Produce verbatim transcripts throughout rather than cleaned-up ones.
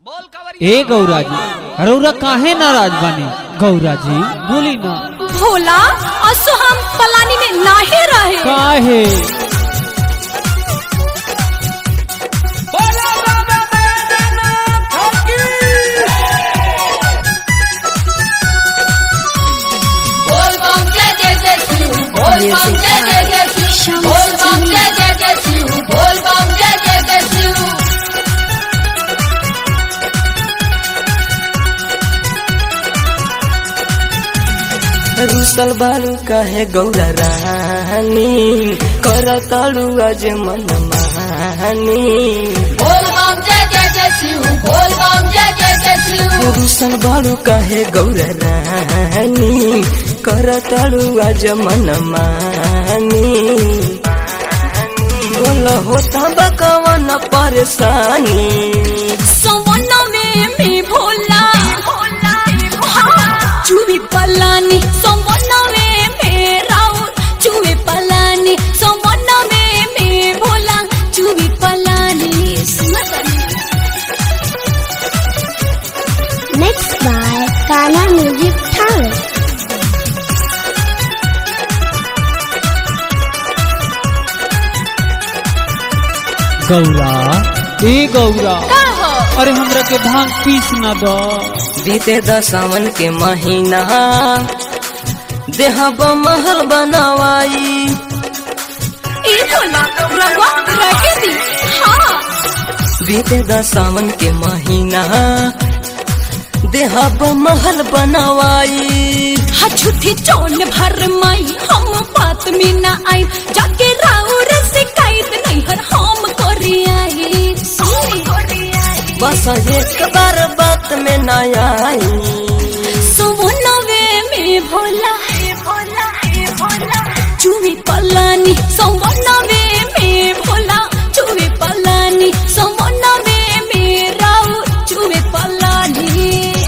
ए गौरा जी, रौरा काहे नाराज बने? गौरा जी बोली ना। भोला असो हम पलानी में नाहे रहे। काहे? रुसल बालू कहे गौरा रानी कर तालू आज मन मानी। रुसल बालू कहे गौरा रानी कर तालू आज मन मानी। बोल होता बकवन परेशानी सवना में मैं भोला चुवी पलानी सवना में मैं राउर चुवी पलानी सवना में मैं भोला चुवी पलानी। Next by Kana Music Talent. Gaura ए गौरा, का हो? अरे हमरा के भांग पीस ना दो। बीते दसावन के महीना देहा महल बनवाई। ए भोला रवा रखे दी। हाँ बीते दसावन के महीना देहा महल बनवाई। हा झूठी चोन भर माई हम बात में ना आई जाके राउर शिकायत नहीं हर हम करी आई। बस एक बार बात में न आई। सवनवे में भोला चुवी पलानी सवनवे में भोला चुवी पलानी सवनवे में राउर चुवी पलानी।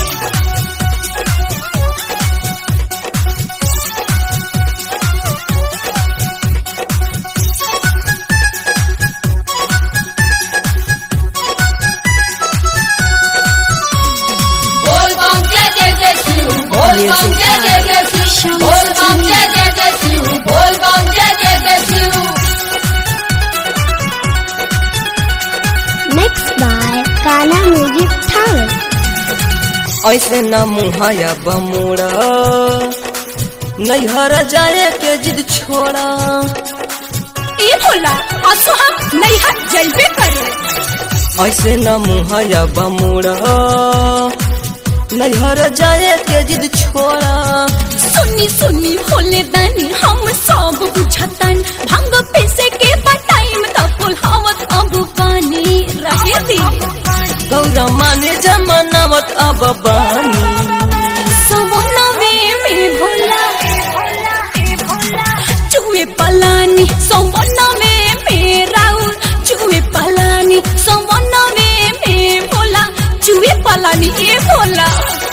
Next by Kana Music Talent. ऐसे न मुहाया बमुड़ा नैहर जाए के जिद छोड़ा। ए भोला असो हम नहीं हट जलबे करे। ऐसे न मुहाया बमुड़ा नैहर जाए के जिद छोड़ा। सुनी सुनी भोले दानी हम सब बुझतन भंग पैसे के टाइम तपुल हवत अब पानी रहे दी। गौरा माने जमानावत अब बानी। सवनवे में भोला चुवे पलानी सवनवे में राउर चुवे पलानी सवनवे में भोला चुवे पलानी। ए भोला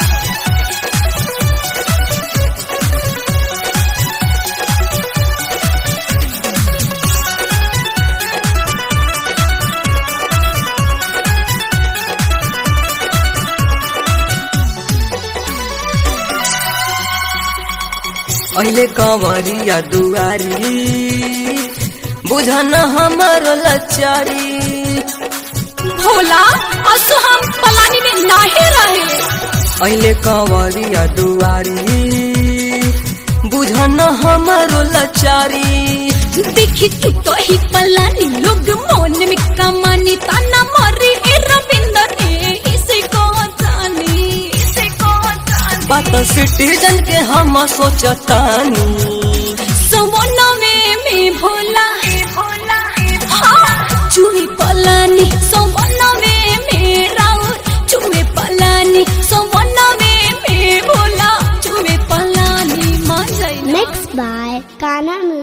अहिले कंवरिया दुआरी बुझन हमर लचारी। भोला असो हम पलानी में नाहे रहे। अहिले कंवरिया दुआरी बुझन हमर लचारी। देखी तू तो ही पलानी लोग मन में कमानी ताना मरी ए रविंदर ने इसे को जानी इसे को जानी। बात सिटीजन के हम सोचतानी। सवनवे में भोला हाँ चुवे पलानी सवनवे में राउर चुवे पलानी सवनवे में भोला चुवे पलानी। मान जाई। Next by Kana Music